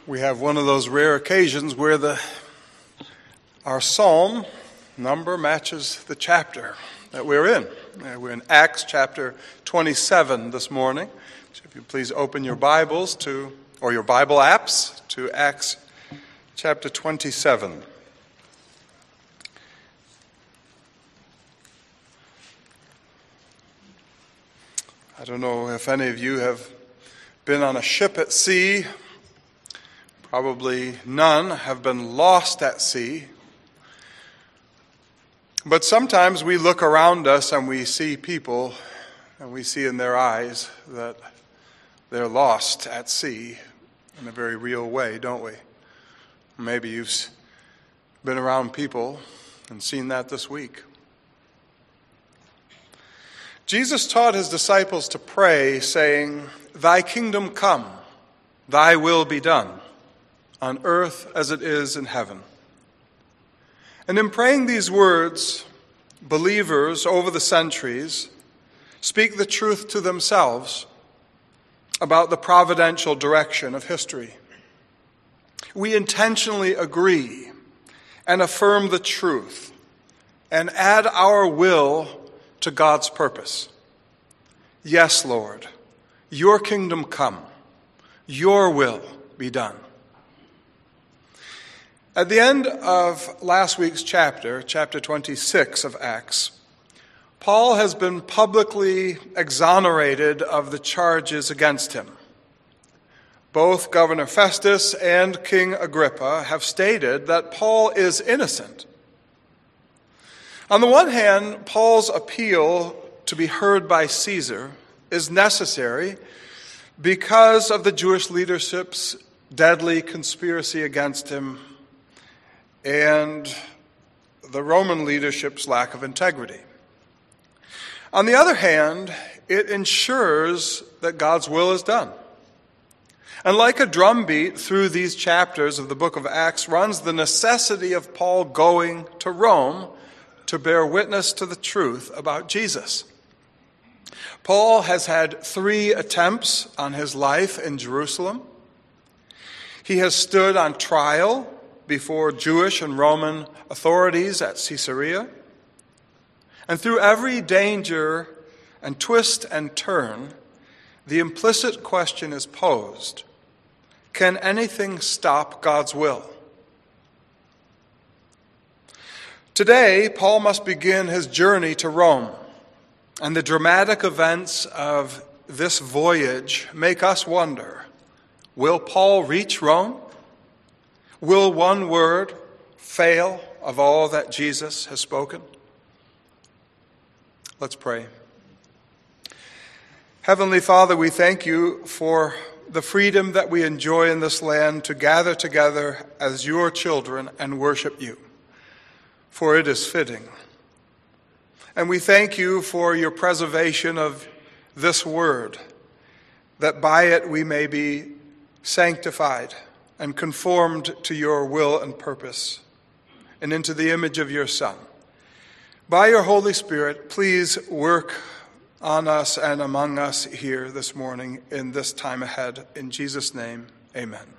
We have one of those rare occasions where our psalm number matches the chapter that we're in. We're in Acts chapter 27 this morning. So if you please open your Bibles or your Bible apps to Acts chapter 27. I don't know if any of you have been on a ship at sea. Probably none have been lost at sea. But sometimes we look around us and we see people and we see in their eyes that they're lost at sea in a very real way, don't we? Maybe you've been around people and seen that this week. Jesus taught his disciples to pray, saying, "Thy kingdom come, thy will be done, on earth as it is in heaven." And in praying these words, believers over the centuries speak the truth to themselves about the providential direction of history. We intentionally agree and affirm the truth and add our will to God's purpose. Yes, Lord, your kingdom come, your will be done. At the end of last week's chapter 26 of Acts, Paul has been publicly exonerated of the charges against him. Both Governor Festus and King Agrippa have stated that Paul is innocent. On the one hand, Paul's appeal to be heard by Caesar is necessary because of the Jewish leadership's deadly conspiracy against him and the Roman leadership's lack of integrity. On the other hand, it ensures that God's will is done. And like a drumbeat through these chapters of the book of Acts runs the necessity of Paul going to Rome to bear witness to the truth about Jesus. Paul has had 3 attempts on his life in Jerusalem. He has stood on trial before Jewish and Roman authorities at Caesarea. And through every danger and twist and turn, the implicit question is posed: can anything stop God's will? Today, Paul must begin his journey to Rome, and the dramatic events of this voyage make us wonder, will Paul reach Rome? Will one word fail of all that Jesus has spoken? Let's pray. Heavenly Father, we thank you for the freedom that we enjoy in this land to gather together as your children and worship you, for it is fitting. And we thank you for your preservation of this word, that by it we may be sanctified and conformed to your will and purpose, and into the image of your Son. By your Holy Spirit, please work on us and among us here this morning in this time ahead. In Jesus' name, amen.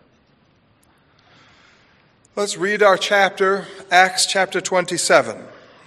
Let's read our chapter, Acts chapter 27.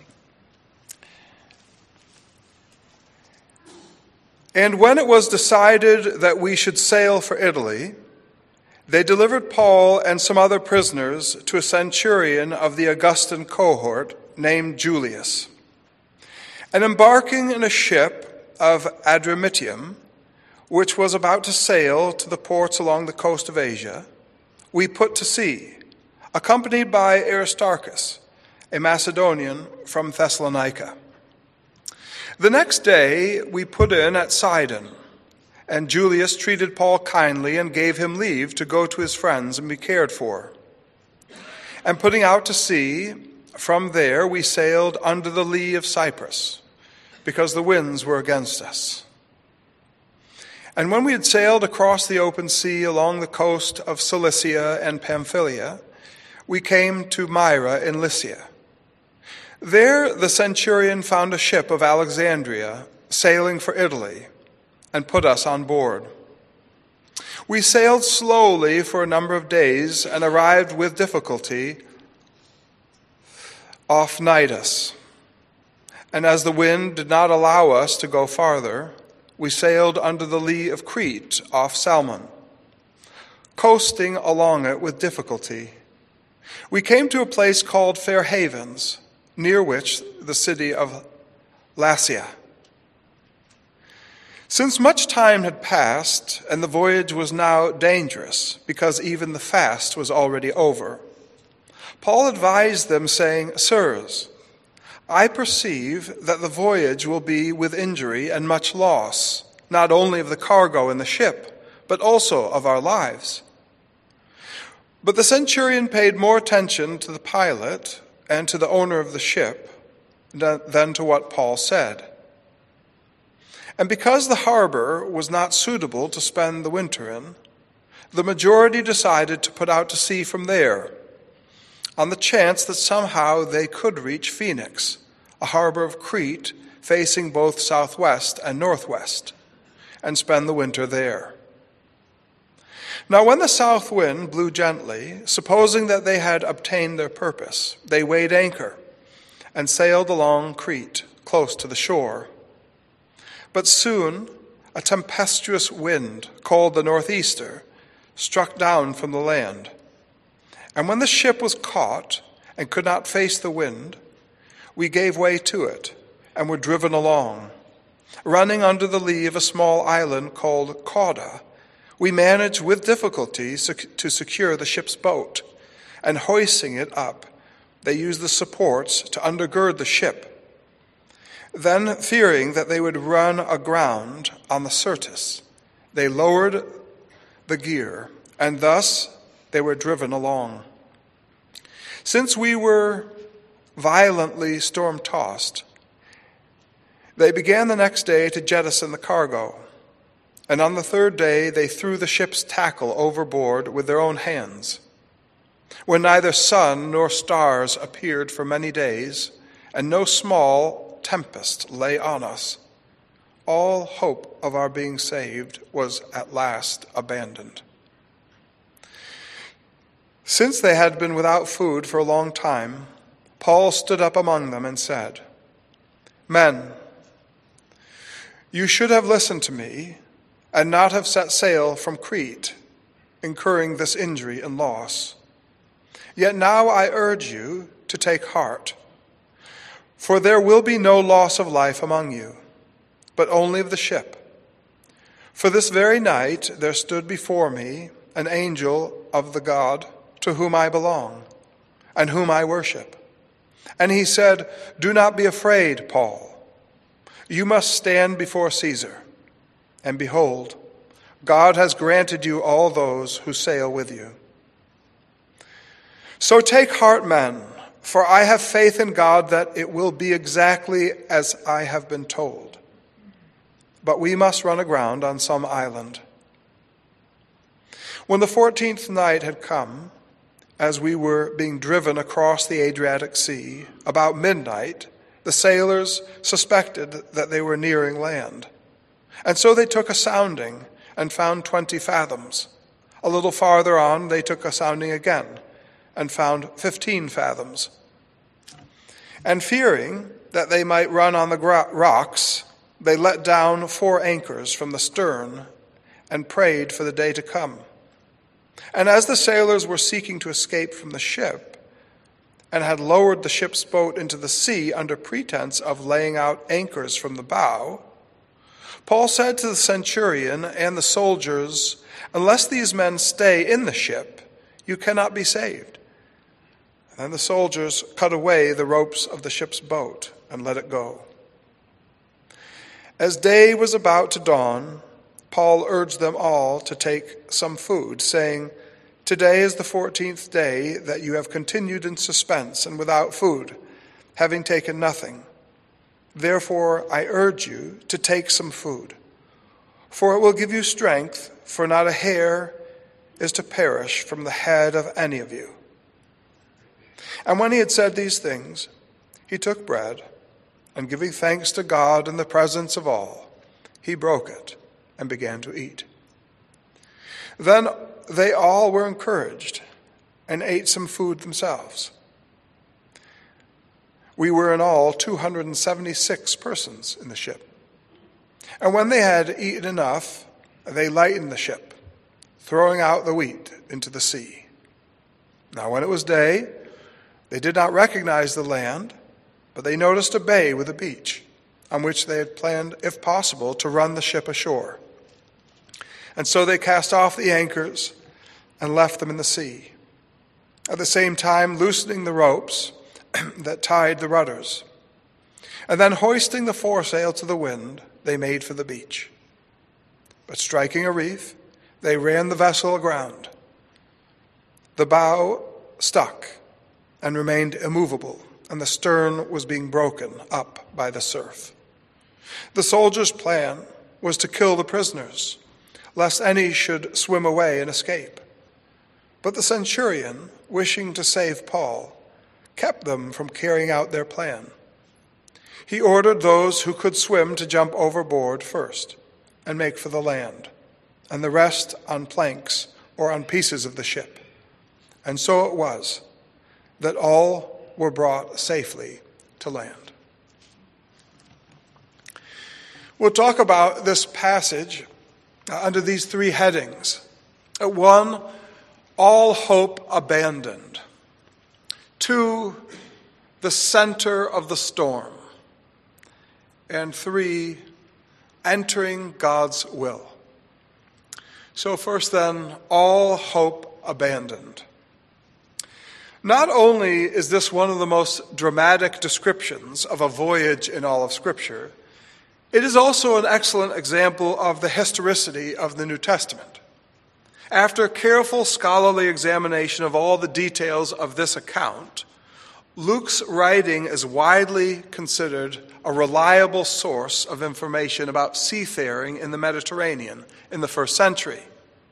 And when it was decided that we should sail for Italy, they delivered Paul and some other prisoners to a centurion of the Augustan cohort named Julius. And embarking in a ship of Adramyttium, which was about to sail to the ports along the coast of Asia, we put to sea, accompanied by Aristarchus, a Macedonian from Thessalonica. The next day we put in at Sidon, and Julius treated Paul kindly and gave him leave to go to his friends and be cared for. And putting out to sea, from there we sailed under the lee of Cyprus, because the winds were against us. And when we had sailed across the open sea along the coast of Cilicia and Pamphylia, we came to Myra in Lycia. There the centurion found a ship of Alexandria sailing for Italy, and put us on board. We sailed slowly for a number of days and arrived with difficulty off Cnidus. And as the wind did not allow us to go farther, we sailed under the lee of Crete off Salmon, coasting along it with difficulty. We came to a place called Fair Havens, near which the city of Lasea. Since much time had passed, and the voyage was now dangerous, because even the fast was already over, Paul advised them, saying, "Sirs, I perceive that the voyage will be with injury and much loss, not only of the cargo in the ship, but also of our lives." But the centurion paid more attention to the pilot and to the owner of the ship than to what Paul said. And because the harbor was not suitable to spend the winter in, the majority decided to put out to sea from there, on the chance that somehow they could reach Phoenix, a harbor of Crete facing both southwest and northwest, and spend the winter there. Now when the south wind blew gently, supposing that they had obtained their purpose, they weighed anchor and sailed along Crete, close to the shore. But soon a tempestuous wind, called the northeaster, struck down from the land. And when the ship was caught and could not face the wind, we gave way to it and were driven along. Running under the lee of a small island called Cauda, we managed with difficulty to secure the ship's boat, and hoisting it up, they used the supports to undergird the ship. Then, fearing that they would run aground on the Syrtis, they lowered the gear, and thus they were driven along. Since we were violently storm-tossed, they began the next day to jettison the cargo, and on the third day they threw the ship's tackle overboard with their own hands. When neither sun nor stars appeared for many days, and no small tempest lay on us, all hope of our being saved was at last abandoned. Since they had been without food for a long time, Paul stood up among them and said, "Men, you should have listened to me and not have set sail from Crete, incurring this injury and loss. Yet now I urge you to take heart, for there will be no loss of life among you, but only of the ship. For this very night there stood before me an angel of the God to whom I belong and whom I worship. And he said, 'Do not be afraid, Paul. You must stand before Caesar. And behold, God has granted you all those who sail with you. So take heart, men, for I have faith in God that it will be exactly as I have been told. But we must run aground on some island.' When the 14th night had come, as we were being driven across the Adriatic Sea, about midnight, the sailors suspected that they were nearing land. And so they took a sounding and found 20 fathoms. A little farther on, they took a sounding again and found 15 fathoms. And fearing that they might run on the rocks, they let down 4 anchors from the stern and prayed for the day to come. And as the sailors were seeking to escape from the ship and had lowered the ship's boat into the sea under pretense of laying out anchors from the bow, Paul said to the centurion and the soldiers, 'Unless these men stay in the ship, you cannot be saved.' And then the soldiers cut away the ropes of the ship's boat and let it go. As day was about to dawn, Paul urged them all to take some food, saying, 'Today is the 14th day that you have continued in suspense and without food, having taken nothing. Therefore I urge you to take some food, for it will give you strength, for not a hair is to perish from the head of any of you.' And when he had said these things, he took bread, and giving thanks to God in the presence of all, he broke it and began to eat. Then they all were encouraged and ate some food themselves. We were in all 276 persons in the ship. And when they had eaten enough, they lightened the ship, throwing out the wheat into the sea. Now when it was day, they did not recognize the land, but they noticed a bay with a beach, on which they had planned, if possible, to run the ship ashore. And so they cast off the anchors and left them in the sea, at the same time loosening the ropes that tied the rudders. And then hoisting the foresail to the wind, they made for the beach. But striking a reef, they ran the vessel aground. The bow stuck and remained immovable, and the stern was being broken up by the surf. The soldiers' plan was to kill the prisoners, lest any should swim away and escape. But the centurion, wishing to save Paul, kept them from carrying out their plan. He ordered those who could swim to jump overboard first and make for the land, and the rest on planks or on pieces of the ship. And so it was that all were brought safely to land. We'll talk about this passage under these three headings. 1, all hope abandoned. 2, the center of the storm. And 3, entering God's will. So first then, all hope abandoned. Not only is this one of the most dramatic descriptions of a voyage in all of Scripture, it is also an excellent example of the historicity of the New Testament. After careful scholarly examination of all the details of this account, Luke's writing is widely considered a reliable source of information about seafaring in the Mediterranean in the first century.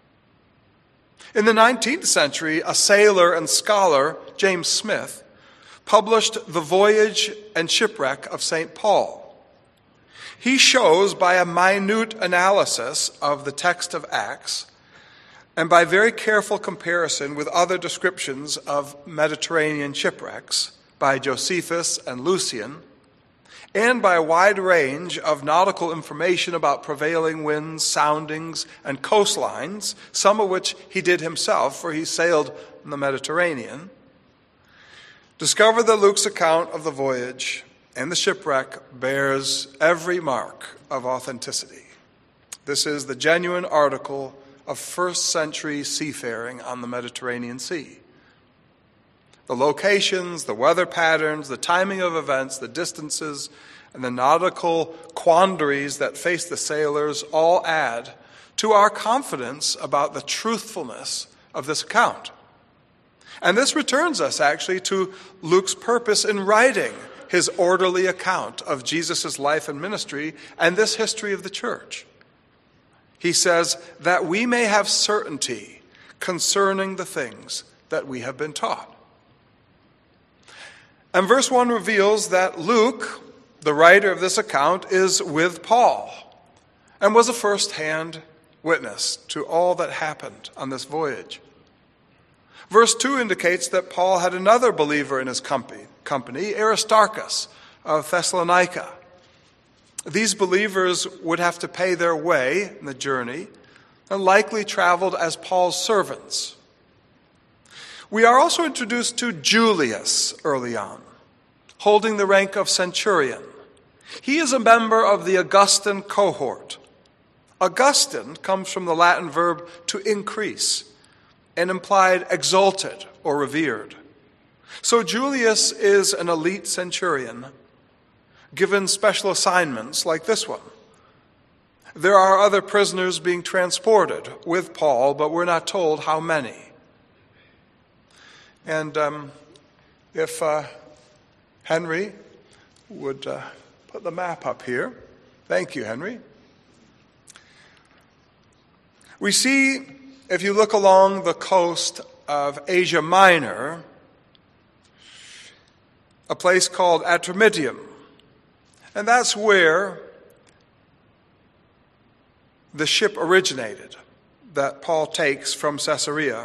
In the 19th century, a sailor and scholar, James Smith, published The Voyage and Shipwreck of St. Paul. He shows by a minute analysis of the text of Acts and by very careful comparison with other descriptions of Mediterranean shipwrecks by Josephus and Lucian, and by a wide range of nautical information about prevailing winds, soundings, and coastlines, some of which he did himself, for he sailed in the Mediterranean, discovered that Luke's account of the voyage and the shipwreck bears every mark of authenticity. This is the genuine article of first-century seafaring on the Mediterranean Sea. The locations, the weather patterns, the timing of events, the distances, and the nautical quandaries that face the sailors all add to our confidence about the truthfulness of this account. And this returns us actually to Luke's purpose in writing his orderly account of Jesus' life and ministry and this history of the church. He says, that we may have certainty concerning the things that we have been taught. And verse 1 reveals that Luke, the writer of this account, is with Paul and was a first-hand witness to all that happened on this voyage. Verse 2 indicates that Paul had another believer in his company, Aristarchus of Thessalonica. These believers would have to pay their way in the journey and likely traveled as Paul's servants. We are also introduced to Julius early on, holding the rank of centurion. He is a member of the Augustan cohort. Augustan comes from the Latin verb to increase and implied exalted or revered. So Julius is an elite centurion given special assignments like this one. There are other prisoners being transported with Paul, but we're not told how many. And if Henry would put the map up here. Thank you, Henry. We see, if you look along the coast of Asia Minor, a place called Atramidium. And that's where the ship originated. that Paul takes from Caesarea.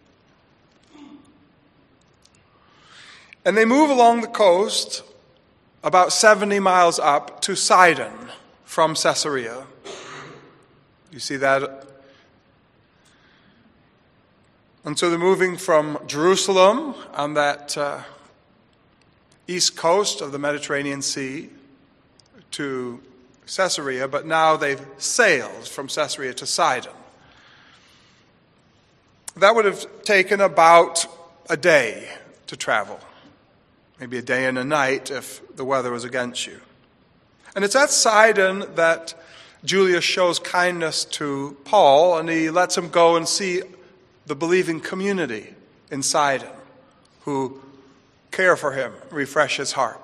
And they move along the coast about 70 miles up to Sidon from Caesarea. You see that? And so they're moving from Jerusalem on that east coast of the Mediterranean Sea to Caesarea, but now they've sailed from Caesarea to Sidon. That would have taken about a day to travel, maybe a day and a night if the weather was against you. And it's at Sidon that Julius shows kindness to Paul, and he lets him go and see the believing community in Sidon who care for him, refresh his heart.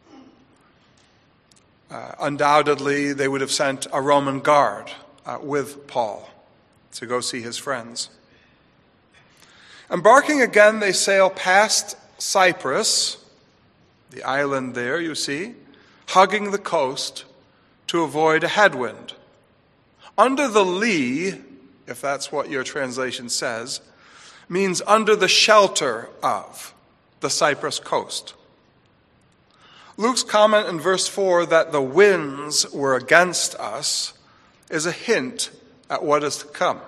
Undoubtedly, they would have sent a Roman guard with Paul to go see his friends. Embarking again, they sail past Cyprus, the island there, you see, hugging the coast to avoid a headwind. Under the lee, if that's what your translation says, means under the shelter of the Cyprus coast. Luke's comment in verse 4 that the winds were against us is a hint at what is to come.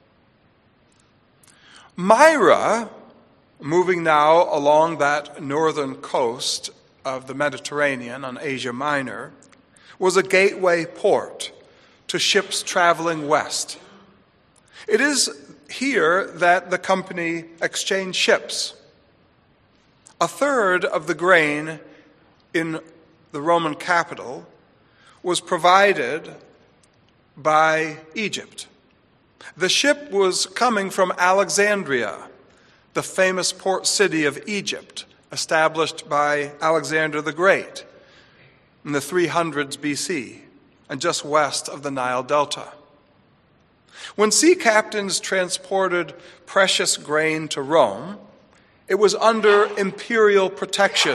Myra, moving now along that northern coast of the Mediterranean on Asia Minor, was a gateway port to ships traveling west. It is here that the company exchanged ships. A third of the grain in the Roman capital was provided by Egypt. The ship was coming from Alexandria, the famous port city of Egypt, established by Alexander the Great in the 300s BC and just west of the Nile Delta. When sea captains transported precious grain to Rome, it was under imperial protection.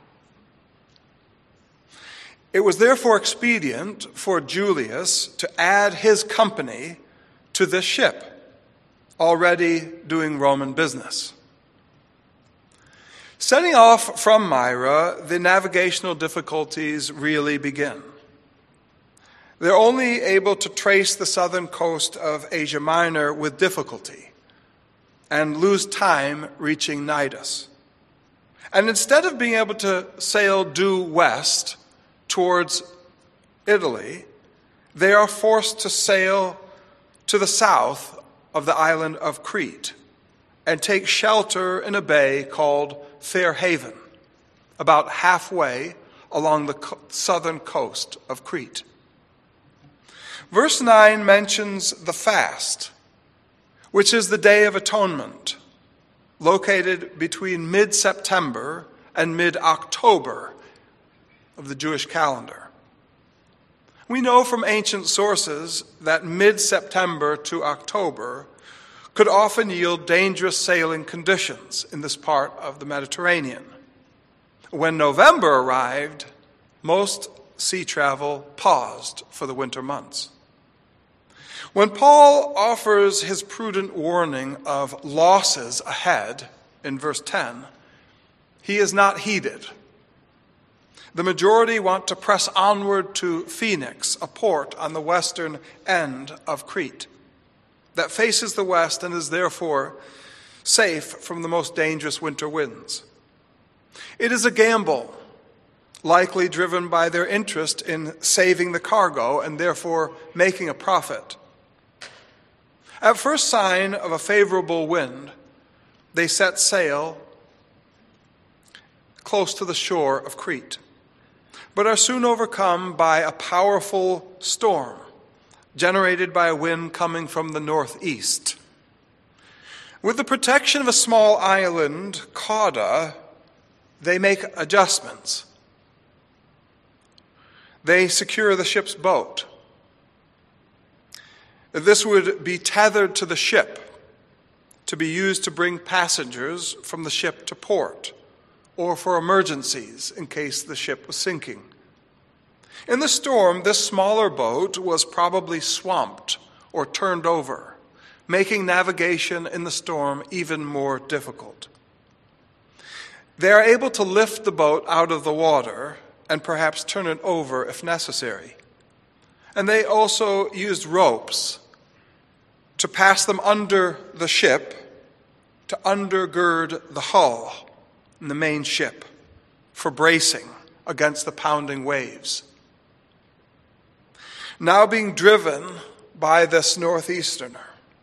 It was therefore expedient for Julius to add his company to this ship, already doing Roman business. Setting off from Myra, the navigational difficulties really begin. They're only able to trace the southern coast of Asia Minor with difficulty and lose time reaching Cnidus. And instead of being able to sail due west towards Italy, they are forced to sail to the south of the island of Crete and take shelter in a bay called Fair Haven, about halfway along the southern coast of Crete. Verse 9 mentions the fast, which is the Day of Atonement, located between mid-September and mid-October of the Jewish calendar. We know from ancient sources that mid-September to October could often yield dangerous sailing conditions in this part of the Mediterranean. When November arrived, most sea travel paused for the winter months. When Paul offers his prudent warning of losses ahead in verse 10, he is not heeded. The majority want to press onward to Phoenix, a port on the western end of Crete that faces the west and is therefore safe from the most dangerous winter winds. It is a gamble, likely driven by their interest in saving the cargo and therefore making a profit. At first sign of a favorable wind, they set sail close to the shore of Crete, but are soon overcome by a powerful storm generated by a wind coming from the northeast. With the protection of a small island, Cauda, they make adjustments. They secure the ship's boat. This would be tethered to the ship to be used to bring passengers from the ship to port or for emergencies in case the ship was sinking. In the storm, this smaller boat was probably swamped or turned over, making navigation in the storm even more difficult. They are able to lift the boat out of the water and perhaps turn it over if necessary. And they also used ropes to pass them under the ship to undergird the hull and the main ship for bracing against the pounding waves. Now being driven by this northeasterner,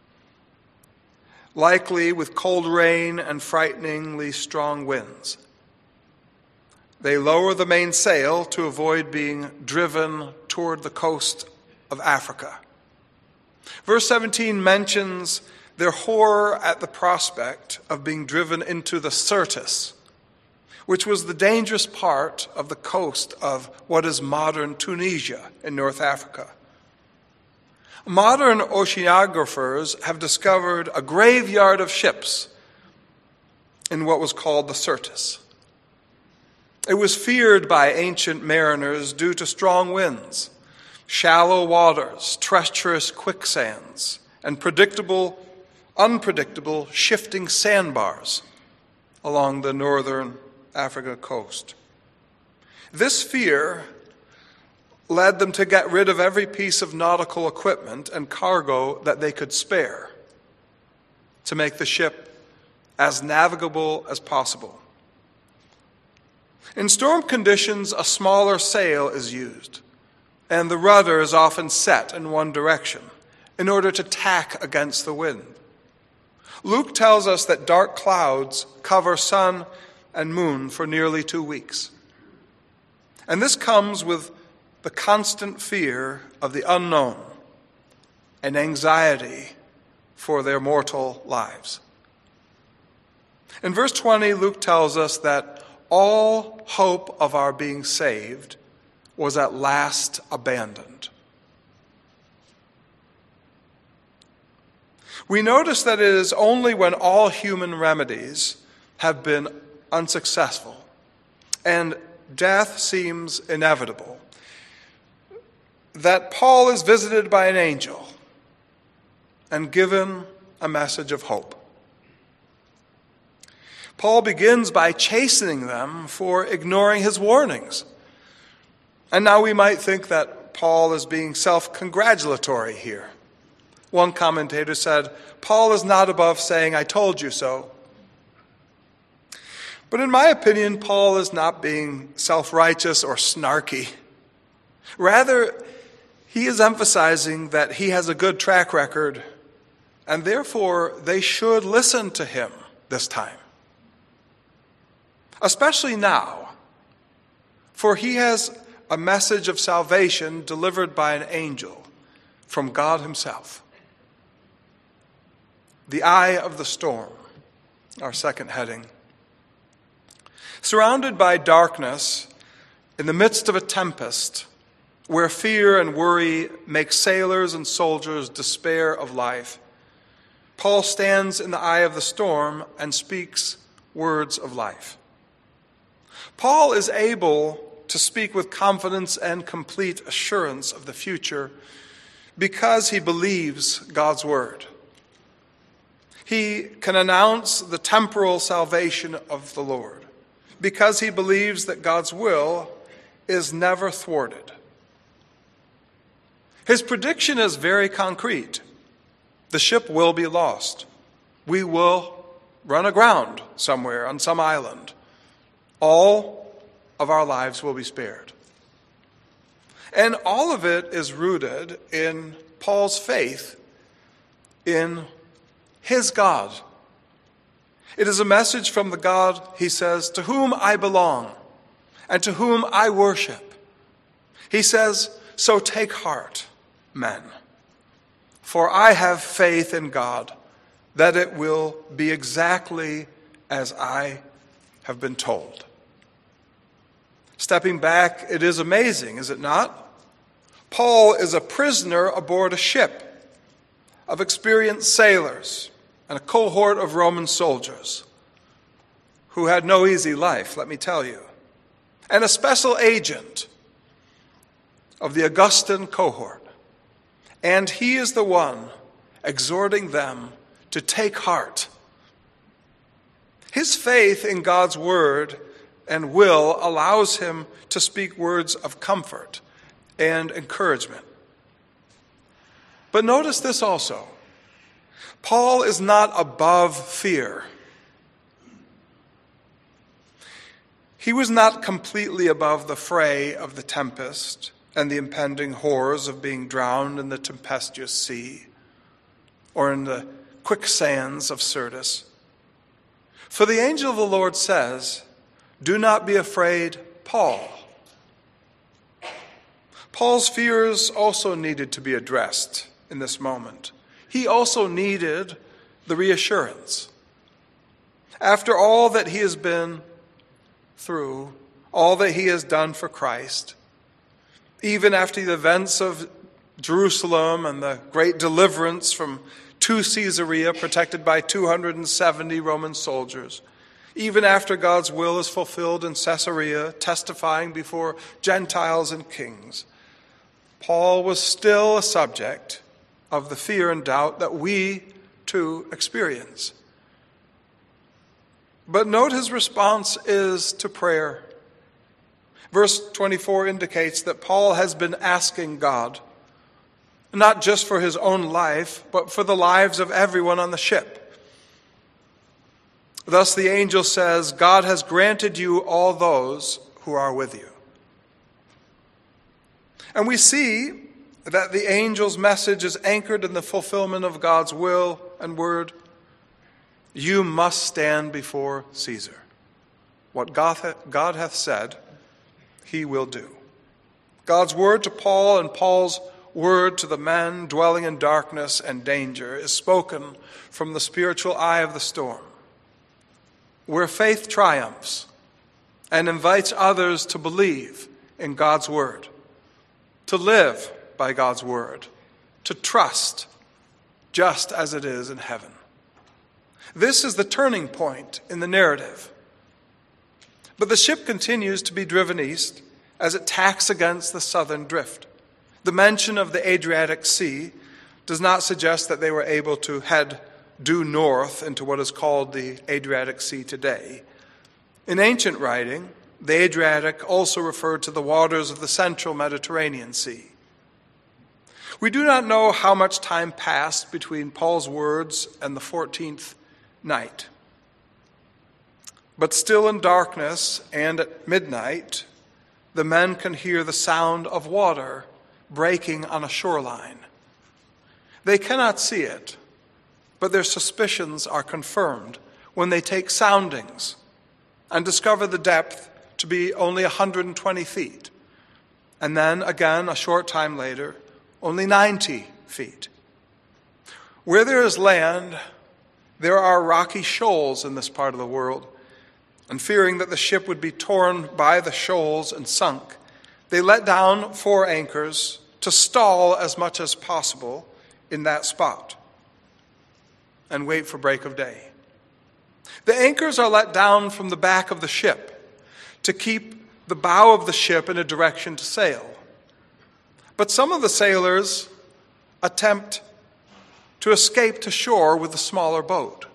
likely with cold rain and frighteningly strong winds, they lower the mainsail to avoid being driven toward the coast of Africa. Verse 17 mentions their horror at the prospect of being driven into the Syrtis, which was the dangerous part of the coast of what is modern Tunisia in North Africa. Modern oceanographers have discovered a graveyard of ships in what was called the Syrtis. It was feared by ancient mariners due to strong winds, shallow waters, treacherous quicksands, and unpredictable shifting sandbars along the northern Africa coast. This fear led them to get rid of every piece of nautical equipment and cargo that they could spare to make the ship as navigable as possible. In storm conditions, a smaller sail is used, and the rudder is often set in one direction in order to tack against the wind. Luke tells us that dark clouds cover sun and moon for nearly 2 weeks. And this comes with the constant fear of the unknown and anxiety for their mortal lives. In verse 20, Luke tells us that all hope of our being saved was at last abandoned. We notice that it is only when all human remedies have been unsuccessful and death seems inevitable that Paul is visited by an angel and given a message of hope. Paul begins by chastening them for ignoring his warnings. And now we might think that Paul is being self-congratulatory here. One commentator said, Paul is not above saying, "I told you so." But in my opinion, Paul is not being self-righteous or snarky. Rather, he is emphasizing that he has a good track record, and therefore they should listen to him this time. Especially now, for he has a message of salvation delivered by an angel from God himself. The eye of the storm, our second heading. Surrounded by darkness, in the midst of a tempest, where fear and worry make sailors and soldiers despair of life, Paul stands in the eye of the storm and speaks words of life. Paul is able to speak with confidence and complete assurance of the future because he believes God's word. He can announce the temporal salvation of the Lord because he believes that God's will is never thwarted. His prediction is very concrete. The ship will be lost. We will run aground somewhere on some island. All of our lives will be spared. And all of it is rooted in Paul's faith in his God. It is a message from the God, he says, to whom I belong and to whom I worship. He says, so take heart, men, for I have faith in God that it will be exactly as I have been told. Stepping back, it is amazing, is it not? Paul is a prisoner aboard a ship of experienced sailors and a cohort of Roman soldiers who had no easy life, let me tell you, and a special agent of the Augustan cohort. And he is the one, exhorting them to take heart. His faith in God's word and will allows him to speak words of comfort and encouragement. But notice this also. Paul is not above fear. He was not completely above the fray of the tempest and the impending horrors of being drowned in the tempestuous sea or in the quicksands of Syrtis. For the angel of the Lord says, "Do not be afraid, Paul." Paul's fears also needed to be addressed in this moment. He also needed the reassurance. After all that he has been through, all that he has done for Christ, even after the events of Jerusalem and the great deliverance from Caesarea, protected by 270 Roman soldiers, even after God's will is fulfilled in Caesarea, testifying before Gentiles and kings, Paul was still a subject of the fear and doubt that we too experience. But note his response is to prayer. Verse 24 indicates that Paul has been asking God, not just for his own life, but for the lives of everyone on the ship. Thus the angel says, "God has granted you all those who are with you." And we see that the angel's message is anchored in the fulfillment of God's will and word. You must stand before Caesar. What God hath said, he will do. God's word to Paul and Paul's word to the men dwelling in darkness and danger is spoken from the spiritual eye of the storm, where faith triumphs and invites others to believe in God's word, to live by God's word, to trust just as it is in heaven. This is the turning point in the narrative. But the ship continues to be driven east as it tacks against the southern drift. The mention of the Adriatic Sea does not suggest that they were able to head due north into what is called the Adriatic Sea today. In ancient writing, the Adriatic also referred to the waters of the central Mediterranean Sea. We do not know how much time passed between Paul's words and the 14th night. But still in darkness and at midnight, the men can hear the sound of water breaking on a shoreline. They cannot see it, but their suspicions are confirmed when they take soundings and discover the depth to be only 120 feet, and then again, a short time later, only 90 feet. Where there is land, there are rocky shoals in this part of the world, and fearing that the ship would be torn by the shoals and sunk, they let down 4 anchors to stall as much as possible in that spot and wait for break of day. The anchors are let down from the back of the ship to keep the bow of the ship in a direction to sail. But some of the sailors attempt to escape to shore with the smaller boat.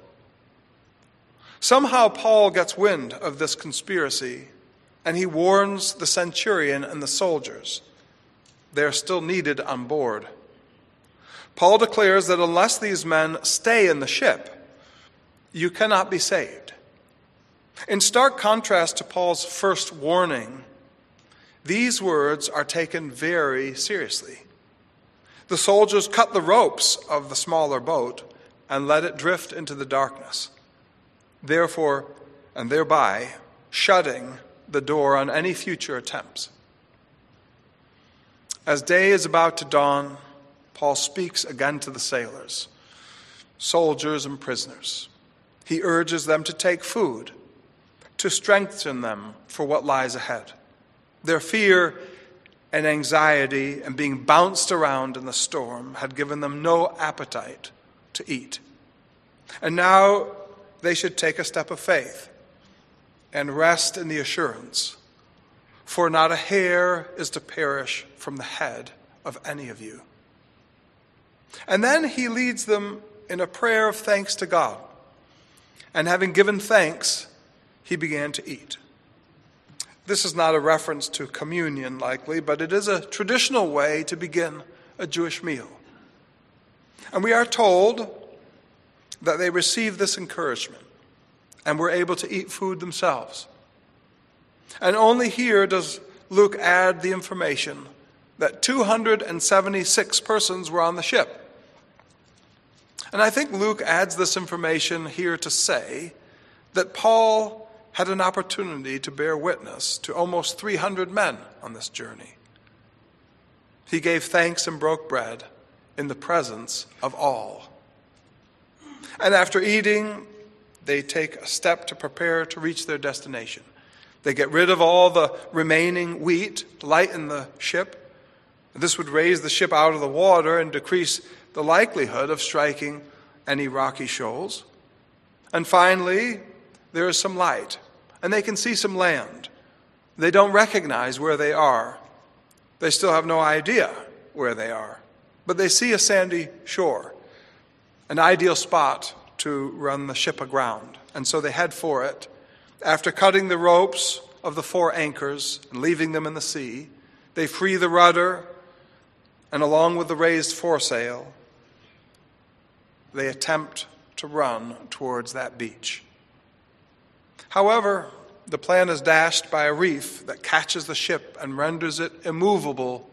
Somehow Paul gets wind of this conspiracy, and he warns the centurion and the soldiers. They are still needed on board. Paul declares that unless these men stay in the ship, you cannot be saved. In stark contrast to Paul's first warning, these words are taken very seriously. The soldiers cut the ropes of the smaller boat and let it drift into the darkness, therefore and thereby shutting the door on any future attempts. As day is about to dawn, Paul speaks again to the sailors, soldiers and prisoners. He urges them to take food, to strengthen them for what lies ahead. Their fear and anxiety and being bounced around in the storm had given them no appetite to eat. And now they should take a step of faith and rest in the assurance, for not a hair is to perish from the head of any of you. And then he leads them in a prayer of thanks to God. And having given thanks, he began to eat. This is not a reference to communion, likely, but it is a traditional way to begin a Jewish meal. And we are told that they received this encouragement and were able to eat food themselves. And only here does Luke add the information that 276 persons were on the ship. And I think Luke adds this information here to say that Paul had an opportunity to bear witness to almost 300 men on this journey. He gave thanks and broke bread in the presence of all. And after eating, they take a step to prepare to reach their destination. They get rid of all the remaining wheat to lighten the ship. This would raise the ship out of the water and decrease the likelihood of striking any rocky shoals. And finally, there is some light, and they can see some land. They don't recognize where they are. They still have no idea where they are. But they see a sandy shore, an ideal spot to run the ship aground. And so they head for it. After cutting the ropes of the 4 anchors and leaving them in the sea, they free the rudder, and along with the raised foresail, they attempt to run towards that beach. However, the plan is dashed by a reef that catches the ship and renders it immovable.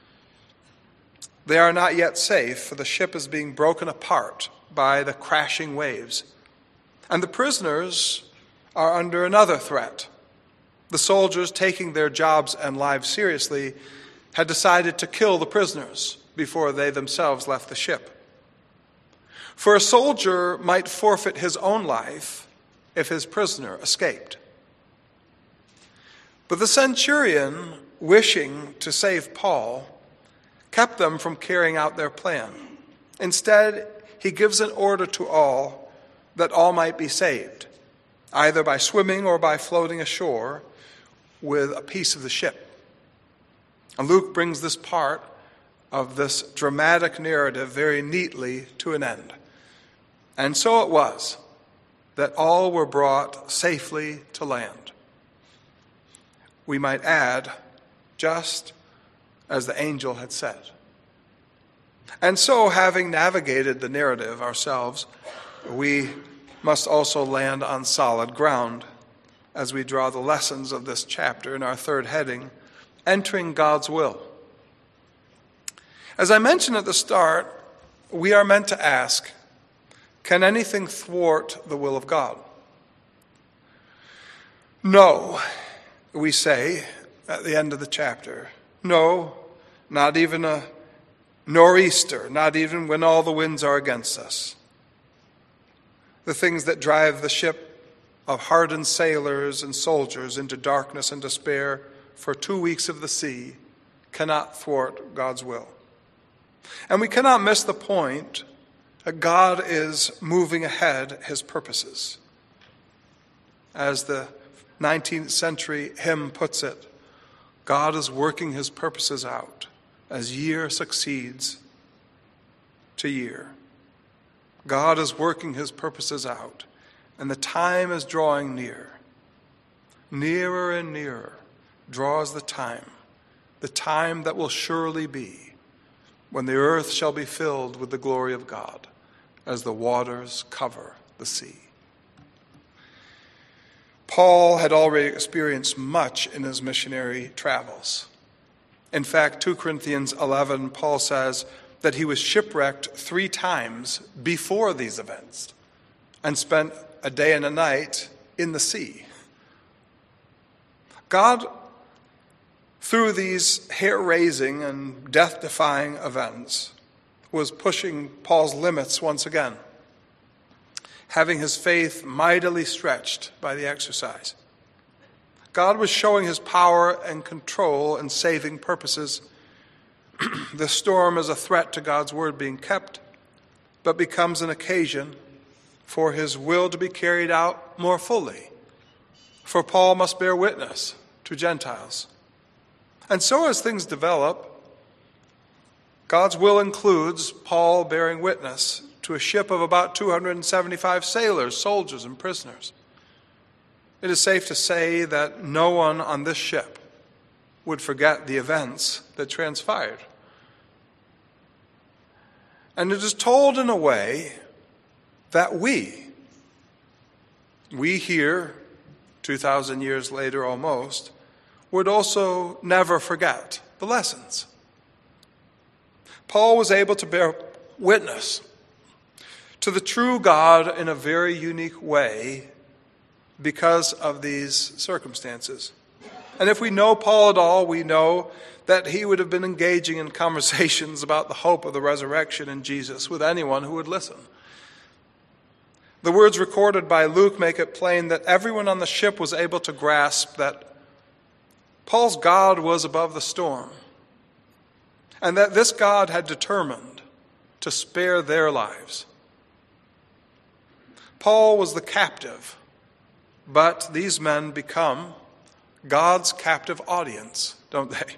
They are not yet safe, for the ship is being broken apart by the crashing waves. And the prisoners are under another threat. The soldiers, taking their jobs and lives seriously, had decided to kill the prisoners before they themselves left the ship. For a soldier might forfeit his own life if his prisoner escaped. But the centurion, wishing to save Paul, kept them from carrying out their plan. Instead, he gives an order to all that all might be saved, either by swimming or by floating ashore with a piece of the ship. And Luke brings this part of this dramatic narrative very neatly to an end. And so it was that all were brought safely to land. We might add, just as the angel had said. And so, having navigated the narrative ourselves, we must also land on solid ground as we draw the lessons of this chapter in our third heading, Entering God's Will. As I mentioned at the start, we are meant to ask, can anything thwart the will of God? No, we say at the end of the chapter. No, not even a nor'easter, not even when all the winds are against us. The things that drive the ship of hardened sailors and soldiers into darkness and despair for 2 weeks of the sea cannot thwart God's will. And we cannot miss the point that God is moving ahead his purposes. As the 19th century hymn puts it, God is working his purposes out as year succeeds to year. God is working his purposes out, and the time is drawing near. Nearer and nearer draws the time that will surely be when the earth shall be filled with the glory of God as the waters cover the sea. Paul had already experienced much in his missionary travels. In fact, 2 Corinthians 11, Paul says that he was shipwrecked 3 times before these events and spent a day and a night in the sea. God, through these hair-raising and death-defying events, was pushing Paul's limits once again, having his faith mightily stretched by the exercise. God was showing his power and control and saving purposes. The storm is a threat to God's word being kept, but becomes an occasion for his will to be carried out more fully. For Paul must bear witness to Gentiles. And so as things develop, God's will includes Paul bearing witness to a ship of about 275 sailors, soldiers, and prisoners. It is safe to say that no one on this ship would forget the events that transpired. And it is told in a way that we here, 2,000 years later almost, would also never forget the lessons. Paul was able to bear witness to the true God in a very unique way because of these circumstances. And if we know Paul at all, we know that he would have been engaging in conversations about the hope of the resurrection in Jesus with anyone who would listen. The words recorded by Luke make it plain that everyone on the ship was able to grasp that Paul's God was above the storm, and that this God had determined to spare their lives. Paul was the captive, but these men become God's captive audience, don't they?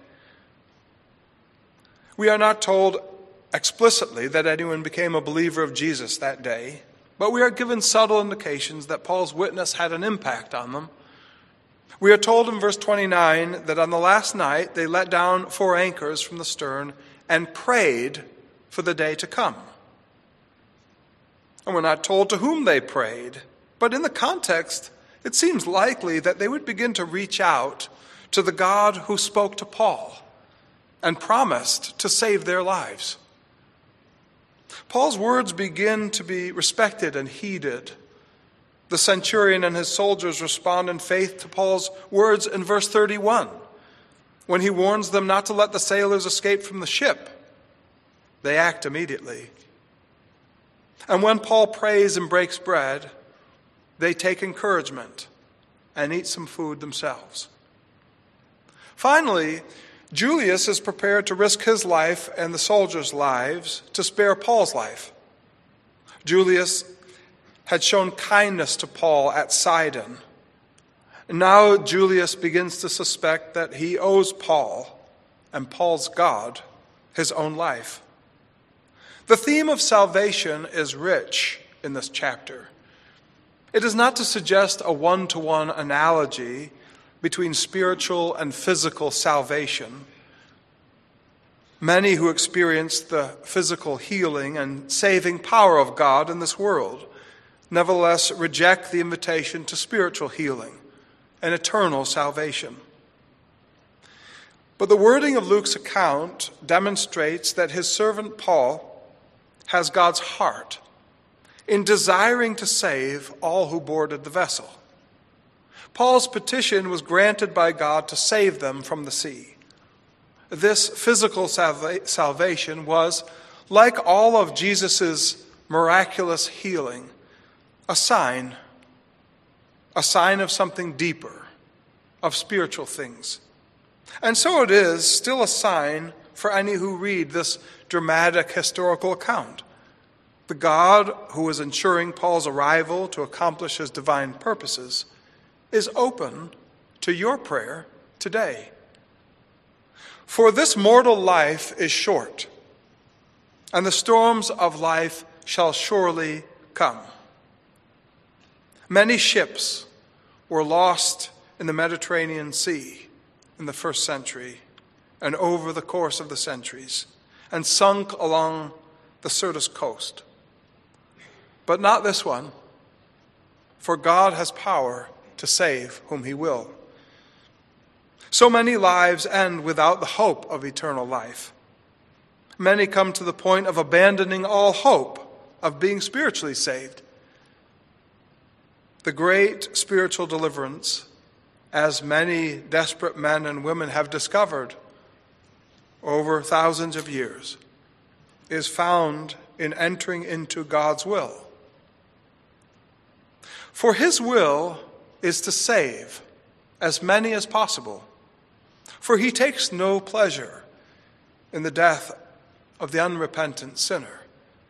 We are not told explicitly that anyone became a believer of Jesus that day, but we are given subtle indications that Paul's witness had an impact on them. We are told in verse 29 that on the last night they let down 4 anchors from the stern and prayed for the day to come. And we're not told to whom they prayed, but in the context, it seems likely that they would begin to reach out to the God who spoke to Paul and promised to save their lives. Paul's words begin to be respected and heeded. The centurion and his soldiers respond in faith to Paul's words in verse 31, when he warns them not to let the sailors escape from the ship. They act immediately. And when Paul prays and breaks bread, they take encouragement and eat some food themselves. Finally, Julius is prepared to risk his life and the soldiers' lives to spare Paul's life. Julius had shown kindness to Paul at Sidon. And now Julius begins to suspect that he owes Paul and Paul's God his own life. The theme of salvation is rich in this chapter. It is not to suggest a one-to-one analogy between spiritual and physical salvation. Many who experience the physical healing and saving power of God in this world nevertheless reject the invitation to spiritual healing and eternal salvation. But the wording of Luke's account demonstrates that his servant Paul has God's heart in desiring to save all who boarded the vessel. Paul's petition was granted by God to save them from the sea. This physical salvation was, like all of Jesus' miraculous healing, a sign of something deeper, of spiritual things. And so it is still a sign for any who read this dramatic historical account. The God who is ensuring Paul's arrival to accomplish his divine purposes is open to your prayer today. For this mortal life is short, and the storms of life shall surely come. Many ships were lost in the Mediterranean Sea in the first century and over the course of the centuries, and sunk along the Syrtis coast. But not this one, for God has power to save whom he will. So many lives end without the hope of eternal life. Many come to the point of abandoning all hope of being spiritually saved. The great spiritual deliverance, as many desperate men and women have discovered over thousands of years, is found in entering into God's will. For his will is to save as many as possible, for he takes no pleasure in the death of the unrepentant sinner.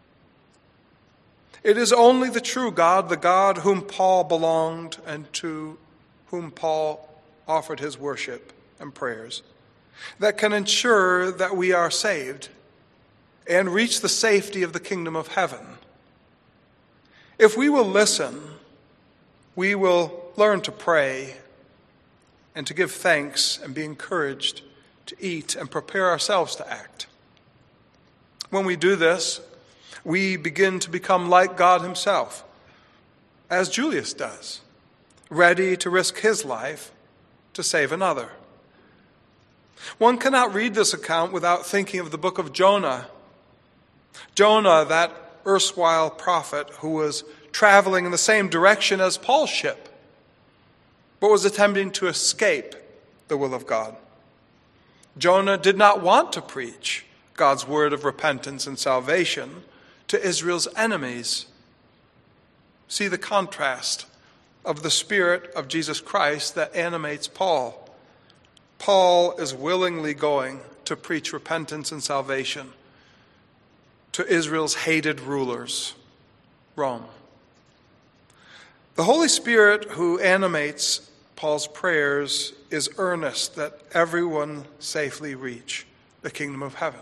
It is only the true God, the God whom Paul belonged and to whom Paul offered his worship and prayers, that can ensure that we are saved and reach the safety of the kingdom of heaven. If we will listen, we will learn to pray and to give thanks and be encouraged to eat and prepare ourselves to act. When we do this, we begin to become like God himself, as Julius does, ready to risk his life to save another. One cannot read this account without thinking of the book of Jonah. Jonah, that erstwhile prophet who was traveling in the same direction as Paul's ship, but was attempting to escape the will of God. Jonah did not want to preach God's word of repentance and salvation to Israel's enemies. See the contrast of the Spirit of Jesus Christ that animates Paul. Paul is willingly going to preach repentance and salvation to Israel's hated rulers, Rome. The Holy Spirit who animates Paul's prayers is earnest that everyone safely reach the kingdom of heaven.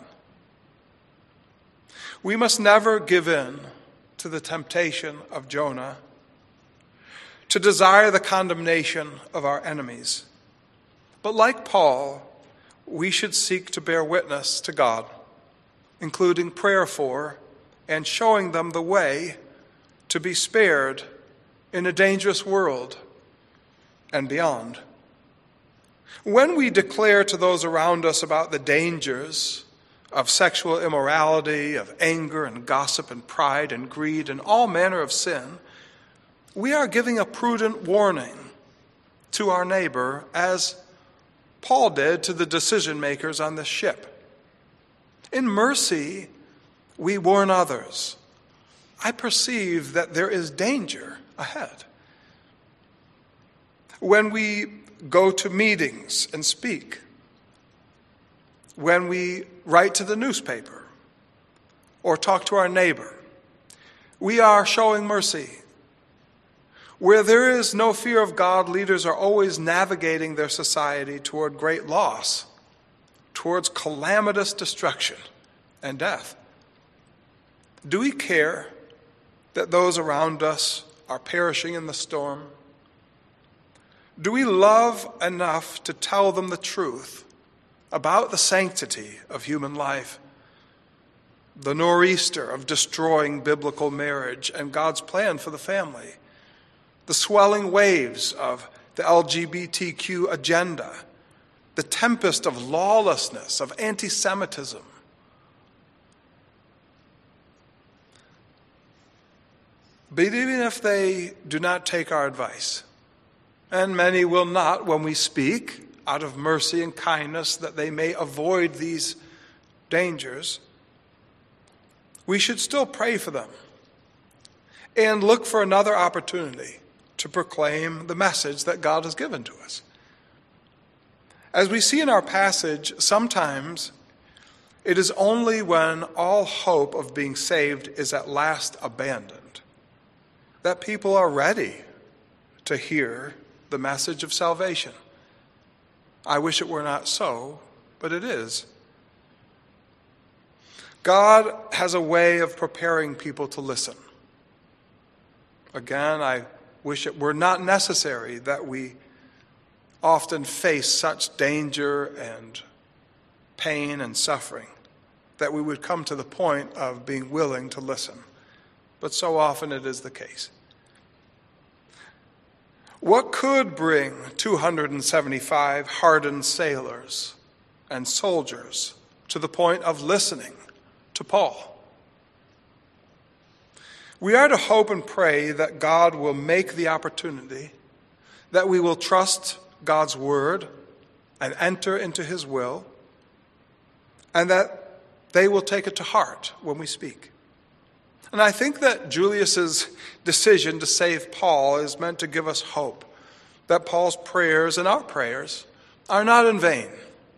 We must never give in to the temptation of Jonah to desire the condemnation of our enemies. But like Paul, we should seek to bear witness to God, including prayer for and showing them the way to be spared in a dangerous world and beyond. When we declare to those around us about the dangers of sexual immorality, of anger and gossip and pride and greed and all manner of sin, we are giving a prudent warning to our neighbor, as Paul did to the decision makers on this ship. In mercy, we warn others. I perceive that there is danger ahead. When we go to meetings and speak, when we write to the newspaper or talk to our neighbor, we are showing mercy. Where there is no fear of God, leaders are always navigating their society toward great loss, towards calamitous destruction and death. Do we care that those around us are perishing in the storm? Do we love enough to tell them the truth about the sanctity of human life, the nor'easter of destroying biblical marriage and God's plan for the family, the swelling waves of the LGBTQ agenda, the tempest of lawlessness, of anti-Semitism? But even if they do not take our advice, and many will not when we speak, out of mercy and kindness that they may avoid these dangers, we should still pray for them and look for another opportunity to proclaim the message that God has given to us. As we see in our passage, sometimes it is only when all hope of being saved is at last abandoned that people are ready to hear the message of salvation. I wish it were not so, but it is. God has a way of preparing people to listen. Again, I wish it were not necessary that we often face such danger and pain and suffering, that we would come to the point of being willing to listen. But so often it is the case. What could bring 275 hardened sailors and soldiers to the point of listening to Paul? We are to hope and pray that God will make the opportunity, that we will trust God's word and enter into his will, and that they will take it to heart when we speak. And I think that Julius's decision to save Paul is meant to give us hope that Paul's prayers and our prayers are not in vain.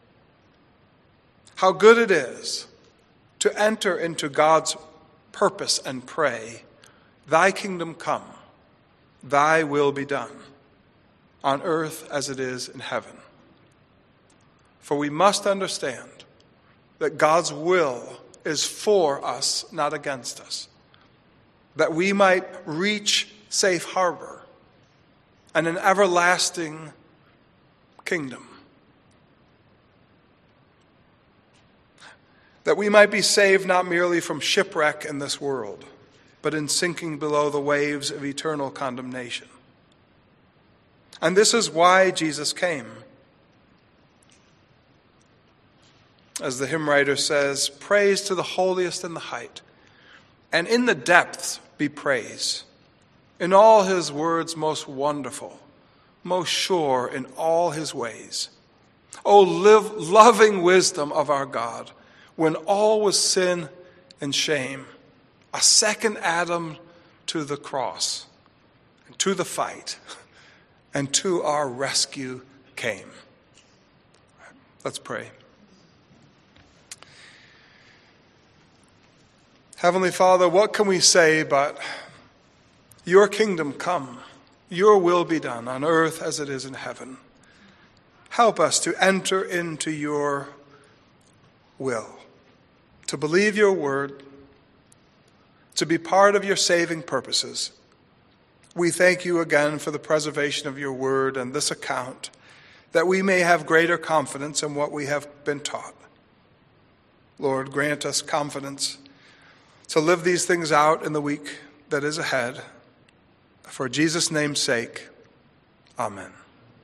How good it is to enter into God's purpose and pray, "Thy kingdom come, thy will be done, on earth as it is in heaven." For we must understand that God's will is for us, not against us, that we might reach safe harbor and an everlasting kingdom, that we might be saved not merely from shipwreck in this world, but in sinking below the waves of eternal condemnation. And this is why Jesus came. As the hymn writer says, praise to the holiest in the height, and in the depths be praise. In all his words most wonderful, most sure in all his ways. O loving wisdom of our God, when all was sin and shame, a second Adam to the cross, and to the fight, and to our rescue came. Let's pray. Heavenly Father, what can we say but your kingdom come, your will be done on earth as it is in heaven. Help us to enter into your will, to believe your word, to be part of your saving purposes. We thank you again for the preservation of your word and this account, that we may have greater confidence in what we have been taught. Lord, grant us confidence to live these things out in the week that is ahead. For Jesus' name's sake, amen.